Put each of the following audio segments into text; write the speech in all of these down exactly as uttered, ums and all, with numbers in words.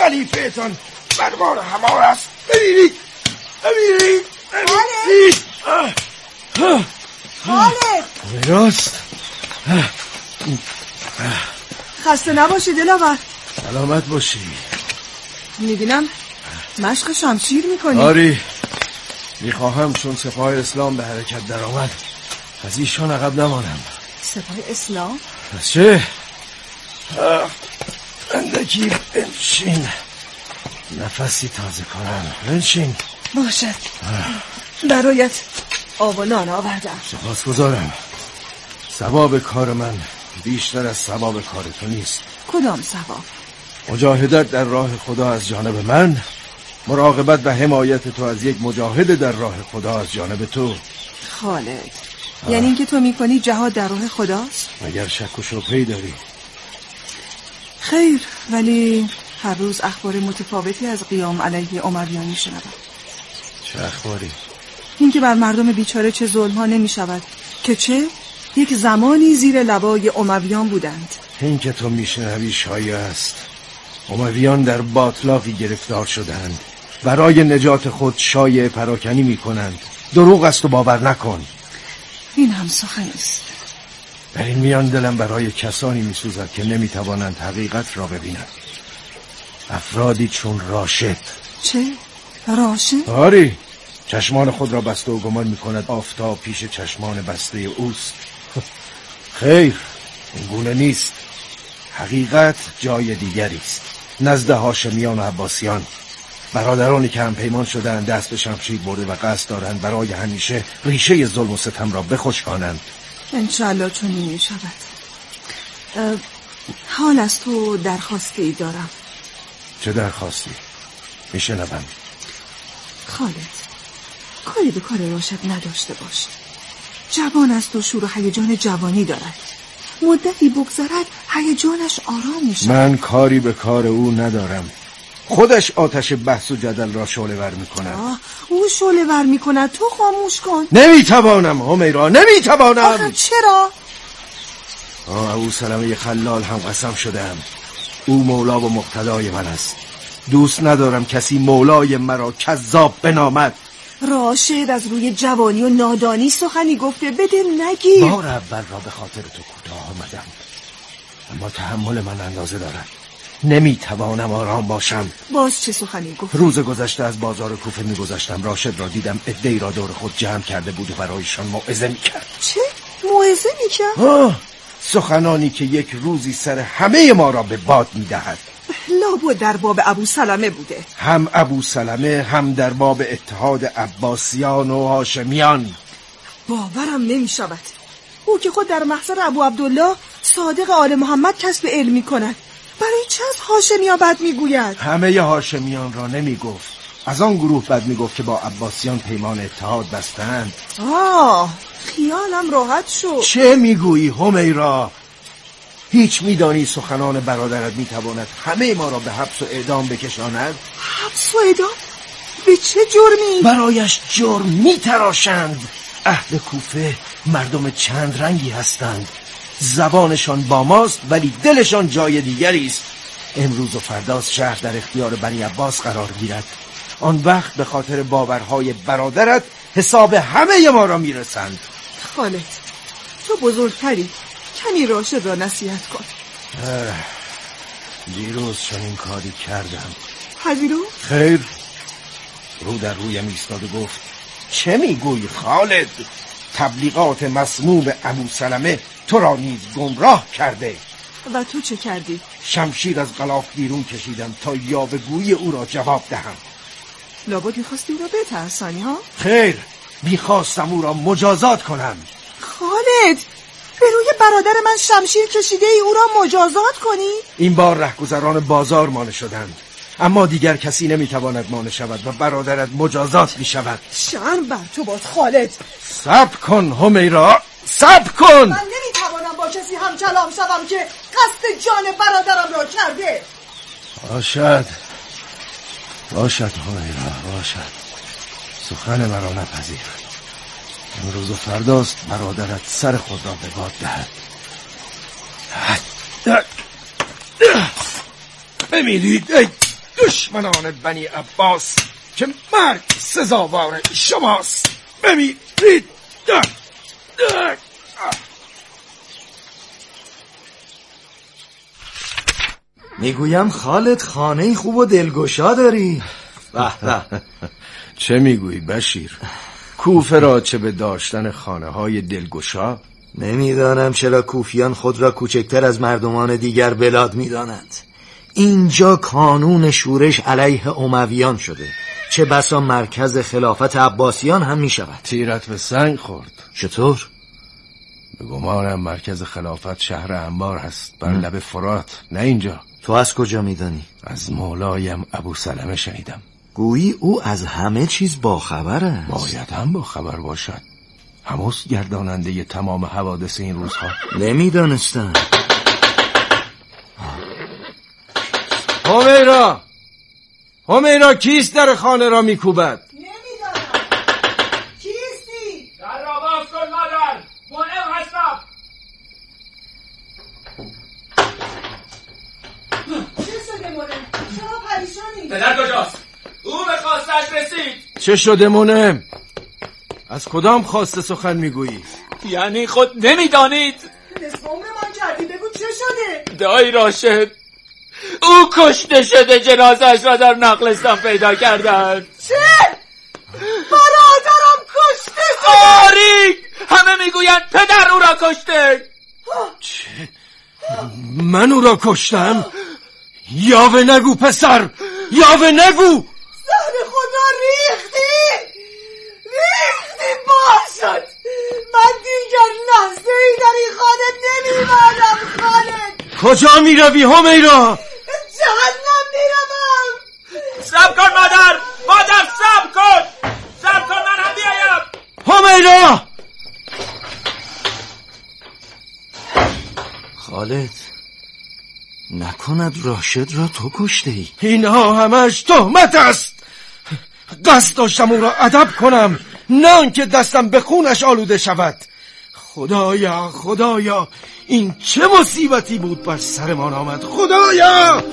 خلیفه تان بربار همار است. ببینید ببینید ببینید خالد راست. خسته نباشی دلاور. سلامت باشی. میبینم مشق شمشیر میکنی. آری میخواهم چون سپاه اسلام به حرکت در آمد از ایشان عقب نمانم. سپاه اسلام؟ پس چه؟ اندکی بنشین، نفسی تازه کنم. بنشین. باشد. برایت آب و نان آوردم. سپاس گذارم. ثواب کار من بیشتر از ثواب کار تو نیست. کدام ثواب؟ مجاهدت در راه خدا از جانب من، مراقبت و حمایت تو از یک مجاهد در راه خدا از جانب تو. خالد آه. یعنی اینکه تو میکنی جهاد در راه خداست؟ مگر شک و شبهه‌ای داری؟ خیر، ولی هر روز اخبار متفاوتی از قیام علیه امویان میشنوم. چه اخباری؟ اینکه بر مردم بیچاره چه ظلم ها نمی شود که چه یک زمانی زیر لوای امویان بودند. این که تو میشنوی شایع است. امویان در باطلاقی گرفتار شدند، برای نجات خود شایع پراکنی میکنند. دروغ است و باور نکن. این هم سخن است. در این میان دلم برای کسانی میسوزد که نمیتوانند حقیقت را ببینند. افرادی چون راشد. چه؟ راشد؟ آری، چشمان خود را بسته و گمان میکند آفتاب پیش چشمان بسته اوست. خیر، این گونه نیست. حقیقت جای دیگری است، نزد هاشمیان و عباسیان. برادرانی که هم پیمان شدند دست به شمشیر برده و قصد دارند برای همیشه ریشه ظلم و ستم را بخشکانند. انشالله چنین می شود. حال از تو درخواسته ای دارم. چه درخواستی؟ میشنوم. خالد، کاری به کار راشد نداشته باش. جوان است و شور و هیجان جوانی دارد. مدتی بگذرد هیجانش آرام می شود. من کاری به کار او ندارم. خودش آتش بحث و جدل را شعله ور می کند. آه، او شعله ور می کند، تو خاموش کن. نمیتوانم همیرا، نمیتوانم. آخه چرا؟ آه، ابو سلمه خلال هم قسم شدم. او مولا و مقتدای من است. دوست ندارم کسی مولای مرا کذاب بنامد. راشد از روی جوانی و نادانی سخنی گفته، بده نگیر. بار اول را به خاطر تو کوتاه آمدم، اما تحمل من اندازه دارد. نمیتوانم آرام باشم. باز چه سخنی گفت؟ روز گذشته از بازار کوفه میگذشتم، راشد را دیدم عده‌ای را دور خود جمع کرده بود و برایشان موعظه میکرد. چه؟ موعظه میکرد؟ آه، سخنانی که یک روزی سر همه ما را به باد میدهد. لابد در باب ابو سلمه بوده. هم ابو سلمه، هم در باب اتحاد عباسیان و هاشمیان. باورم نمی شود. او که خود در محضر ابو عبدالله صادق آل محمد کسب علم می کند، برای چه از هاشمیان بد می گوید؟ همه هاشمیان را نمی گفت، از آن گروه بد می گفت که با عباسیان پیمان اتحاد بستند. آه، خیالم راحت شد. چه می گویی همیرا؟ هیچ میدانی سخنان برادرت میتواند همه ما را به حبس و اعدام بکشاند؟ حبس و اعدام؟ به چه جرمی؟ برایش جرم میتراشند. اهل کوفه مردم چند رنگی هستند. زبانشان با ماست ولی دلشان جای دیگری است. امروز و فرداست شهر در اختیار بنی عباس قرار گیرد. آن وقت به خاطر باورهای برادرت حساب همه ما را میرسند. خالد، تو بزرگتری، کمی راشد را نصیحت کن. دیروز چنین کاری کردم. پذیرو؟ خیر. رو در رویم ایستاد و گفت چه میگویی خالد؟ تبلیغات مسموم ابو سلمه تو را نیز گمراه کرده. و تو چه کردی؟ شمشیر از غلاف بیرون کشیدم تا یاوه‌گویی او را جواب دهم. لابد میخواستی او را بترسانی ها؟ خیر، میخواستم او را مجازات کنم. خالد، به روی برادر من شمشیر کشیده ای او را مجازات کنی؟ این بار رهگذران بازار مانع شدند، اما دیگر کسی نمیتواند مانع شود و برادرت مجازات میشود. شرم بر تو باد خالد. صبر کن همیرا، صبر کن. من نمیتوانم با کسی هم کلام شوم که قصد جان برادرم را کرده. باشد باشد همیرا، باشد. سخن مرا نپذیر. امروز و فرداست برادرت سر خود را به باد دهد. بمیرید. دشمنان بنی عباس که مرگ سزاوار شماست. بمیرید. میگویم خالد خانه خوب و دلگشا داری. چه میگویی بشیر؟ کوفه را چه به داشتن خانه های دلگشا؟ نمیدانم چرا کوفیان خود را کوچکتر از مردمان دیگر بلاد میدانند. اینجا کانون شورش علیه امویان شده، چه بسا مرکز خلافت عباسیان هم می شود. تیرت به سنگ خورد. چطور؟ به گمانم مرکز خلافت شهر انبار هست، بر لب فرات، نه اینجا. تو از کجا میدانی؟ از مولایم ابو سلمه شنیدم. گویی او از همه چیز باخبر است. باید هم باخبر باشد. هموس گرداننده ی تمام حوادث این روزها. نمیدانستم. همیرا همیرا کیست در خانه را میکوبد؟ نمیدانم. کیستی؟ در را باز کن مادر، منعم هستم. چه شده منعم؟ شما پریشانی؟ پدر کجاست؟ او به خواستش رسید. چه شده منعم؟ از کدام خواسته سخن میگویی؟ یعنی خود نمیدانید؟ نصف عمر من کردی، بگو چه شده؟ دایی راشد، او کشته شده، جنازه‌اش را در نقلستان پیدا کردند. چه؟ برادرم کشته شده؟ آری، همه میگویند پدر او را کشته. چه؟ من او را کشتم؟ یاوه نگو پسر، یاوه نگو. زهر خدا ریختی ریختی باشد. من دیگر لحظه ای در این خانه نمیمانم. خالد کجا میروی همیرا؟ جهنم میروم. صبر کن مادر، مادر صبر کن، صبر کن، من هم بیایم. همیرا! خالد، نکند راشد را تو کشته ای؟ اینها همش تهمت است. قصد داشتم او را ادب کنم، نه آنکه دستم به خونش آلوده شود. خدایا خدایا، این چه مصیبتی بود بر سرمان آمد. خدایا!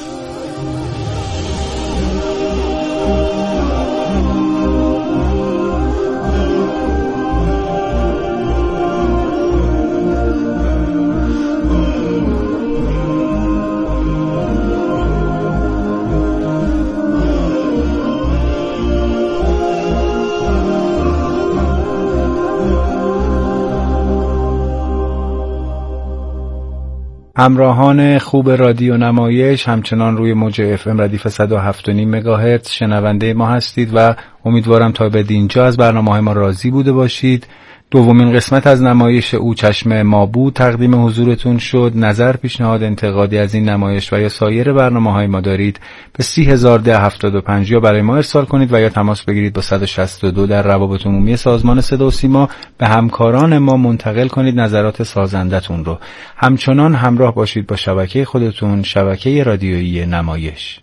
همراهان خوب رادیو نمایش، همچنان روی موج اف ام ردیف صد و هفت و نیم مگاهرتز شنونده ما هستید و امیدوارم تا به اینجا از برنامه‌های ما راضی بوده باشید. دومین قسمت از نمایش او چشم ما بود تقدیم حضورتون شد. نظر، پیشنهاد، انتقادی از این نمایش و یا سایر برنامه‌های ما دارید به سی هزار ده هفتاد و پنج یا برای ما ارسال کنید و یا تماس بگیرید با صد و شصت و دو در روابط عمومی سازمان صدا و سیما به همکاران ما منتقل کنید نظرات سازندتون رو. همچنان همراه باشید با شبکه خودتون، شبکه رادیویی نمایش.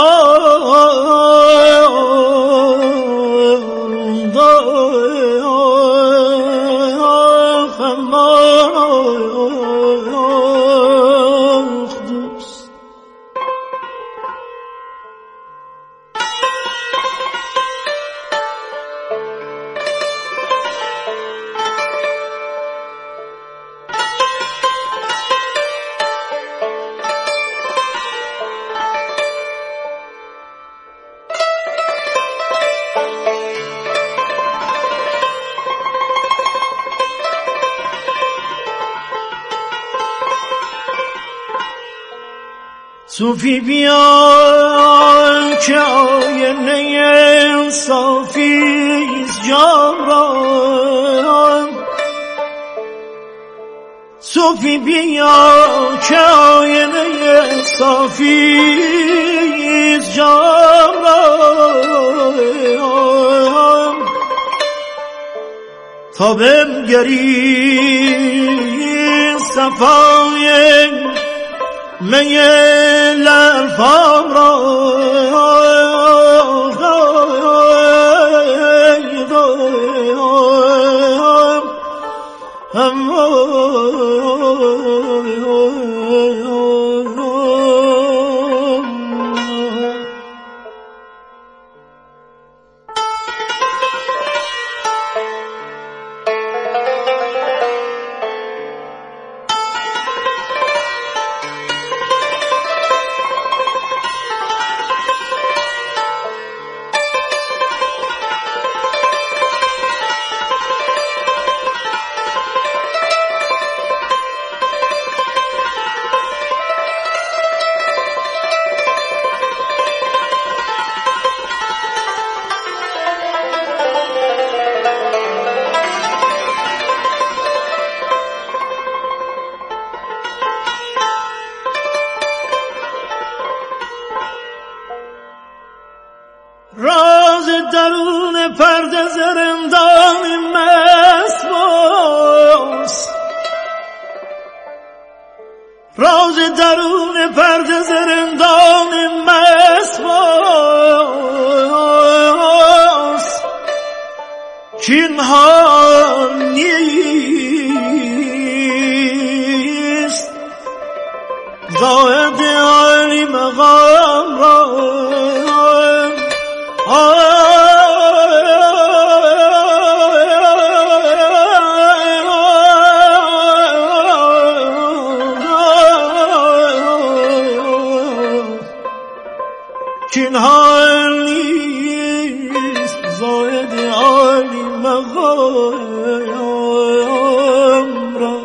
صوفی بیا که آینه صافیست جان را، صوفی بیا که آینه صافیست جان را، تا بنگری صفای میل الفام را، راز درون پرده زرندان مست باز، راز درون پرده زرندان مست باز، کین حال نیست زاهد عالی مقام را، کین حال نیست زاهد عالی مقام را.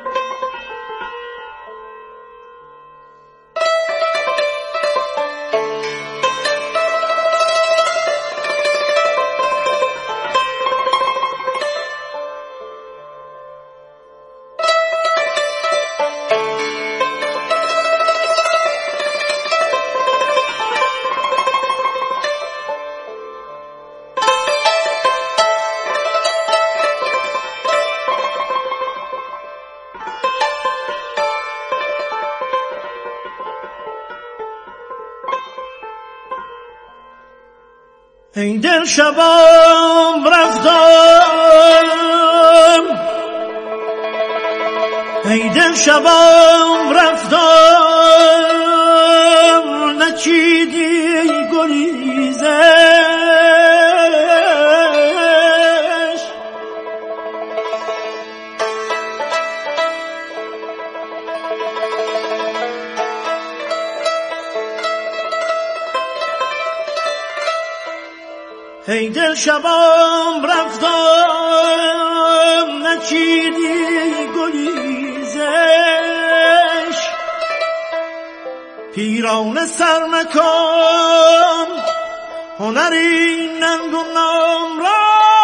ای دل شبام رفتم، ای دل شبام رفتم، نچیدی گریزش، ای دل شبام رفتم، نچیدی گریزش، پیرانه سر مکن هنری ننگ و نام را،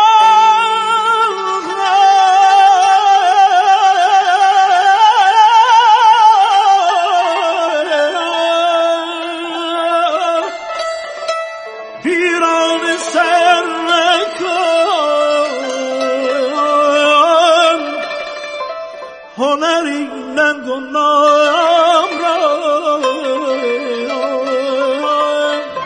پیرانه سر مکن هنری ننگ و نام را.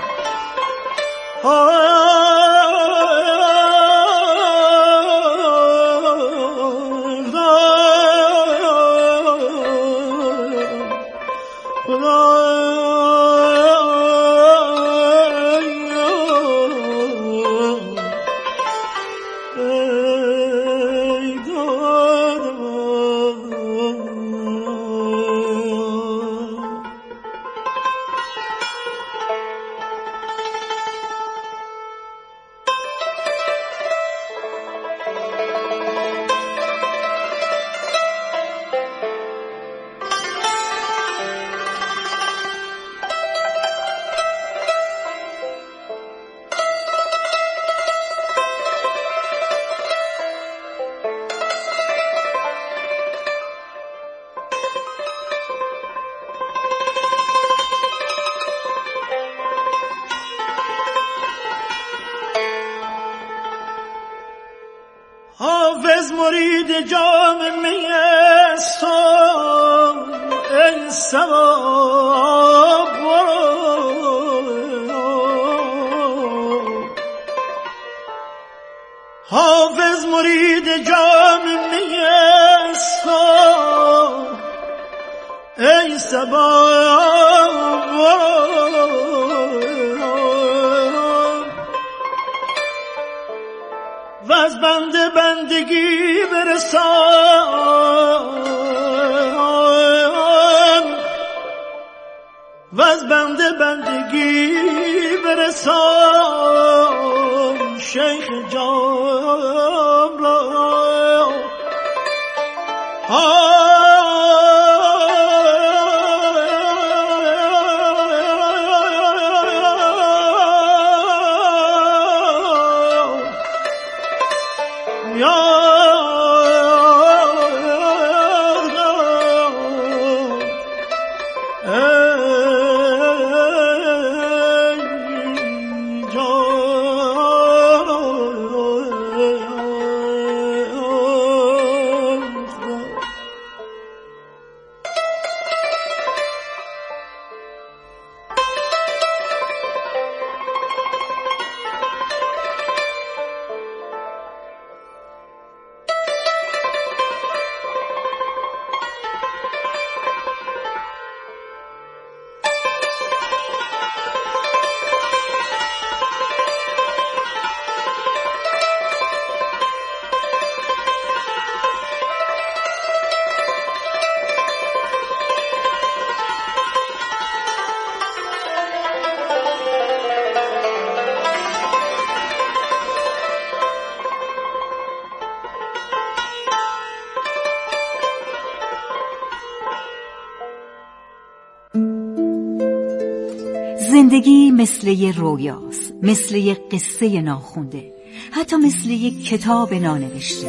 حافظ مرید جام می است و ای ثواب حافظ مرید جام می است و ای ثواب و از بنده بندگی برسان و از بنده بندگی برسان شیخ جام را زندگی مثل یه رویاست، مثل یه قصه ناخونده، حتی مثل یه کتاب نانوشته.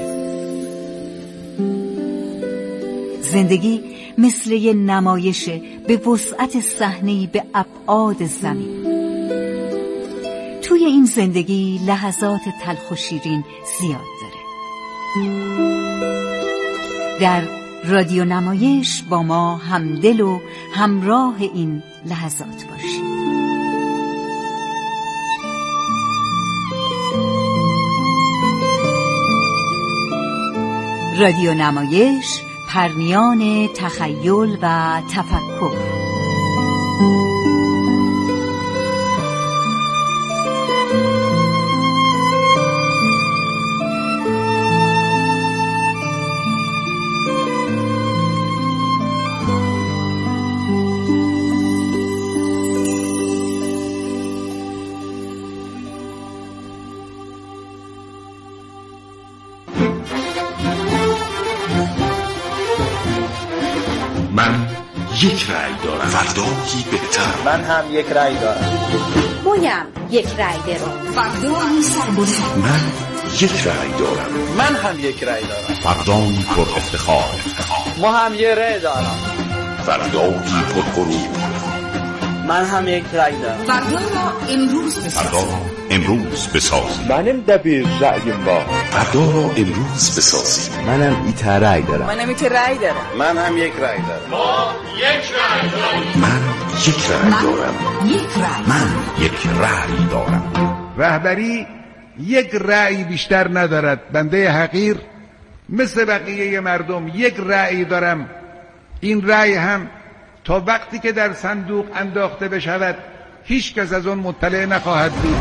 زندگی مثل یه نمایشه به وسعت صحنه‌ای به ابعاد زمین. توی این زندگی لحظات تلخ و شیرین زیاد داره. در رادیو نمایش با ما همدل و همراه این لحظات باشید. رادیو نمایش، پرنیان تخیل و تفکر. من یک رأی دارم، فردایی بهتر. من هم یک رأی دارم. مویم یک رأی دارم. فردایی سربلند. من یک رأی دارم. من هم یک رأی دارم. فردایی پر افتخار. ما هم یک رأی دارم. فردایی پر غرور. من هم یک رأی دارم. فردا را امروز بسازیم. فردا را امروز بسازیم. منم دبیر رأیم با. فردا را امروز بسازیم. منم ایت رأی دارم. منم ایت رأی دارم. من هم یک رأی دارم. ما یک رأی داریم. من یک رأی دارم. یک رأی. من یک رأی دارم. رهبری یک رأی بیشتر ندارد. بنده حقیر مثل بقیه مردم یک رأی دارم. این رأی هم تا وقتی که در صندوق انداخته بشود هیچ کس از اون مطلع نخواهد بود.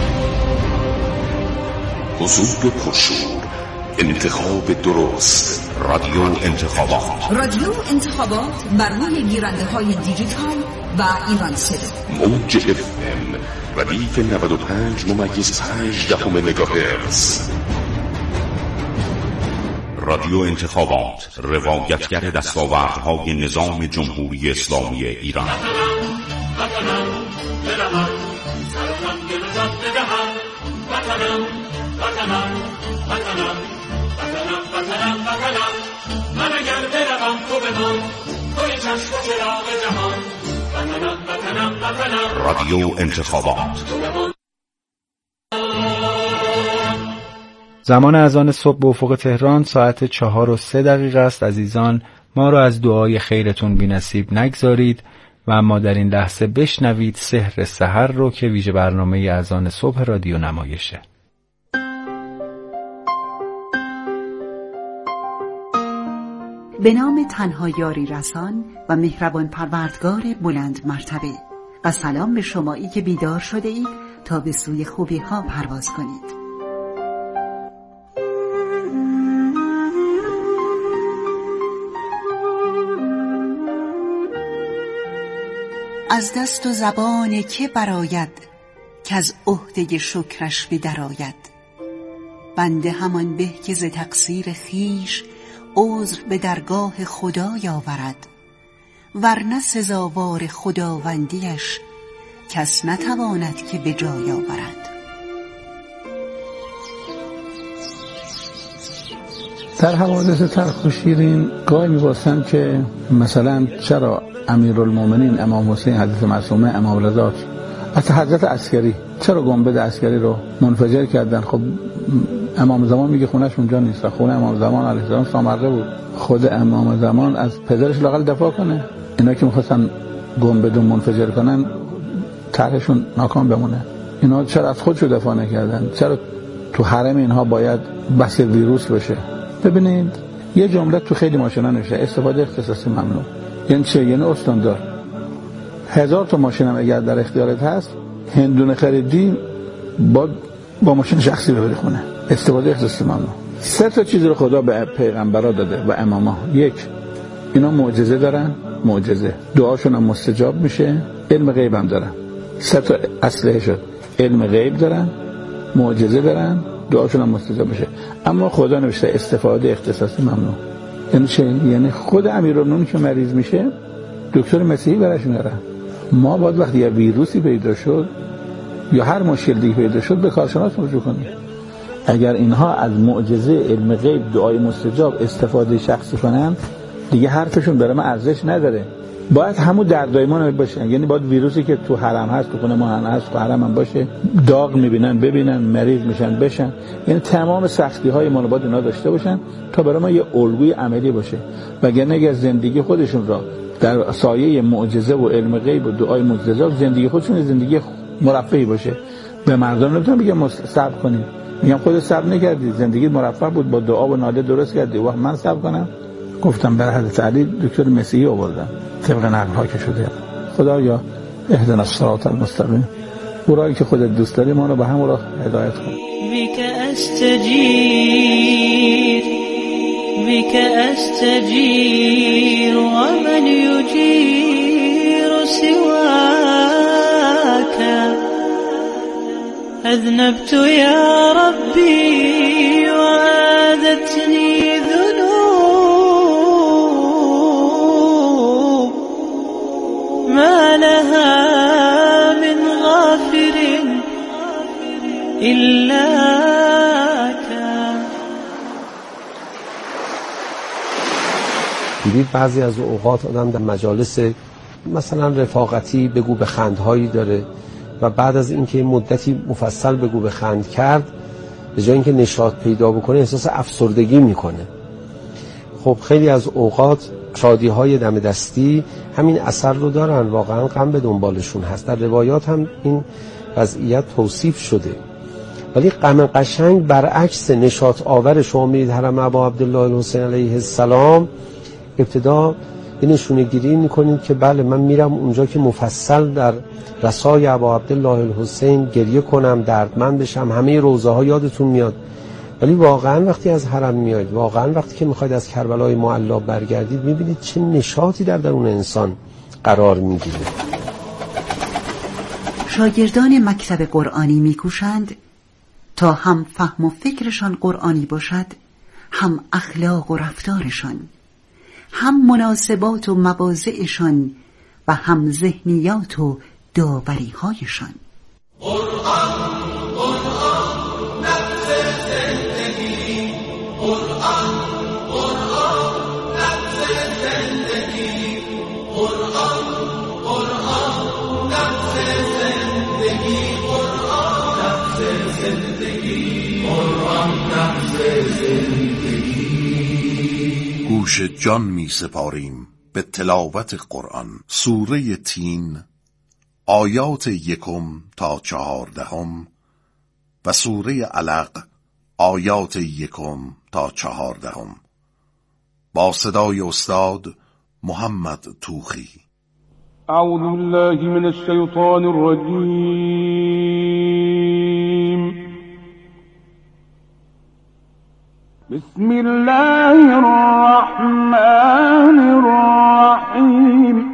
حضور پرشور، انتخاب درست، رادیو انتخابات. رادیو انتخابات بر روی گیرنده های دیجیتال و ایران صدا. موج اف ام ردیف نود و پنج ممیز پنج دهم مگاهرتز. رادیو انتخابات، روایتگر دستاوردهای نظام جمهوری اسلامی ایران. من اگر بروم تو بمان، توی چشم و چراغ جهان. وطنم وطنم وطنم. رادیو انتخابات. زمان اذان صبح به افق تهران ساعت چهار و سه دقیقه است. عزیزان، ما را از دعای خیرتون بی نصیب نگذارید و اما در این لحظه بشنوید سحر سحر رو که ویژه برنامه اذان صبح رادیو نمایشه. به نام تنها یاری رسان و مهربان پروردگار بلند مرتبه و سلام به شمایی که بیدار شده اید تا به سوی خوبی ها پرواز کنید. از دست و زبان که براید که از عهده شکرش بدراید. بنده همان به که ز تقصیر خیش عذر به درگاه خدا یاورد. ورنه سزاوار خداوندیش کس نتواند که به جای آورد. در حوادث تلخ و شیرین گاهی می‌باسم که مثلا چرا امیرالمومنین امام حسین حضرت معصومه امام رضا از حضرت عسکری چرا گنبد عسکری رو منفجر کردن؟ خب امام زمان میگه خونهش اونجا نیست، خونه امام زمان علیه السلام سامره بود. خود امام زمان از پدرش لااقل دفاع کنه. اینا که میخواستن گنبد رو منفجر کنن طرحشون ناکام بمونه. اینا چرا از خودشو دفاع نکردن؟ چرا تو حرم اینها باید بس ویروس بشه؟ ببینید یه جمله تو خیلی ماشینا نوشته استفاده اختصاصی ممنوع. یعنی چه؟ یعنی استاندار هزار تا ماشین هم اگر در اختیارت هست هندونه خریدی با با ماشین شخصی ببری خونه. استفاده اختصاصی ممنوع. سه تا چیز رو خدا به پیغمبرا داده و اماما. یک، اینا معجزه دارن، معجزه دعاشون هم مستجاب میشه، علم غیب هم دارن. سه تا اصله شد، علم غیب دارن، معجزه دارن، دعاشون هم مستجاب میشه. اما خدا نوشته استفاده اختصاصی ممنوع. یعنی چه؟ یعنی خود امیرالمومنین که مریض میشه دکتر مسیحی براش میاره. ما باید وقتی یه ویروسی پیدا شد یا هر مشکل دیگه پیدا شد به کارشناس رجوع کنیم. اگر اینها از معجزه علم غیب دعای مستجاب استفاده شخصی کنن دیگه حرفشون برای ما ارزش نداره. باید همون دردای ما باشه. یعنی باید ویروسی که تو حرم هست، تو خونه ما هست، تو حرم هم باشه، داغ میبینن ببینن، مریض میشن بشن. یعنی تمام سختی های ما رو باید اینا داشته باشن تا برای ما یه الگوی عملی باشه. وگرنه اگر زندگی خودشون را در سایه معجزه و علم غیب و دعای مستجاب زندگی خودشون زندگی مرفهی باشه، به مردم نمیتونن بگم صبر کنید. میگم خودت صبر نکردی، زندگی مرفه بود، با دعا و ناله درست کردی، وقت من صبر کنم؟ گفتم برای حضرت علی دکتر مسیحی آوردم طبق نقل ها که شده. خدایا اهدنا الصراط المستقیم، او راهی که خودت دوست داری ما رو به همون راه هدایت کن. بك استجیر بك استجیر ومن یجیر سواک اذنبت یا ربی وعادتنی ذنوب ما لها من غافر إلاك. دیدید بعضی از اوقات آدم در مجالس مثلا رفاقتی بگو به خندهایی داره و بعد از اینکه مدتی مفصل بگو به خند کرد به جای اینکه نشاط پیدا بکنه احساس افسردگی میکنه. خب خیلی از اوقات شادی‌های دم دستی همین اثر رو دارن، واقعا غم به دنبالشون هست. در روایات هم این وضعیت توصیف شده. ولی غم قشنگ برعکس نشاط آور شما میرید حرم ابا عبدالله الحسین علیه السلام، ابتدا یه نشونه گیری میکنید که بله من میرم اونجا که مفصل در رسای ابا عبدالله الحسین گریه کنم، دردمند بشم، همه روضه ها یادتون میاد. ولی واقعا وقتی از حرم میاید، واقعا وقتی که میخواید از کربلای معلی برگردید، میبینید چه نشاطی در درون انسان قرار میگیره. شاگردان مکتب قرآنی میکوشند تا هم فهم و فکرشان قرآنی باشد، هم اخلاق و رفتارشان، هم مناسبات و مواضعشان و هم ذهنیات و داوری هایشان. قرآن قرآن نفس زندگی، قرآن قرآن نفس زندگی، قرآن قرآن نفس زندگی، قرآن نفس زندگی، قرآن نفس زندگی. گوش جان می سپاریم به تلاوت قرآن. سوره تین آیات یکم تا چهاردهم و سوره علق آیات یکم تا چهاردهم با صدای استاد محمد توخی. اعوذ بالله من الشیطان الرجیم. بسم الله الرحمن الرحیم.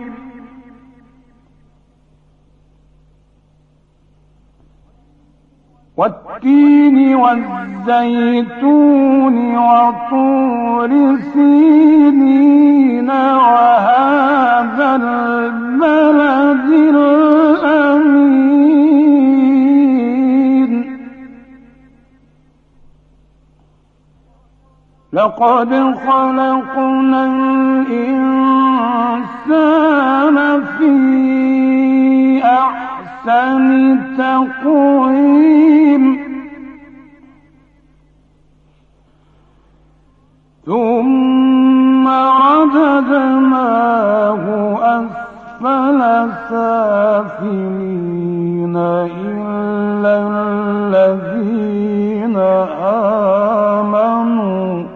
والتين والزيتون وطور سينين وهذا البلد الأمين. لقد خلقنا الإنسان في أحسن تقويم ثم رددناه أسفل سافلين إلا الذين آمنوا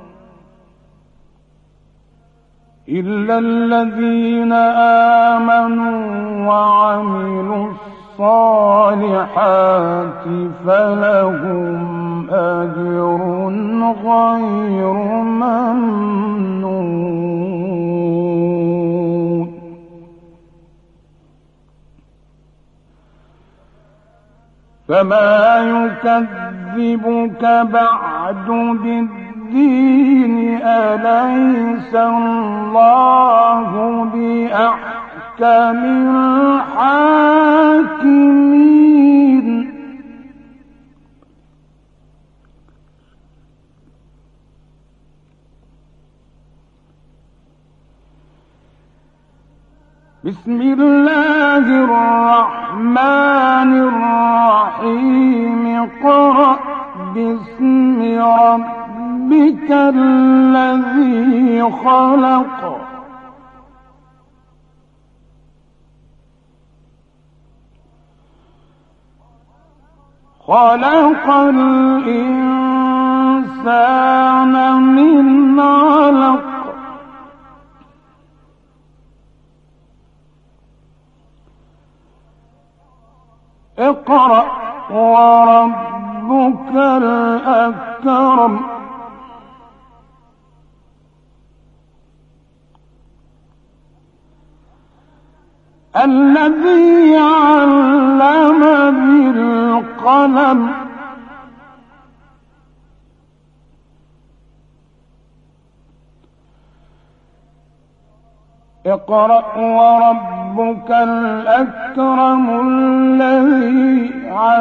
إلا الذين آمنوا وعملوا الصالحات فلهم أجر غير ممنون. فما يكذبك بعد بالدين؟ أليس الله بأحكم الحاكمين؟ بسم الله الرحمن الرحيم. اقرأ باسم ربك الذي خلق. خلق الإنسان من علق. اقرأ وربك الأكرم. الذي علم بالقلم. اقرأ وربك الأكرم الذي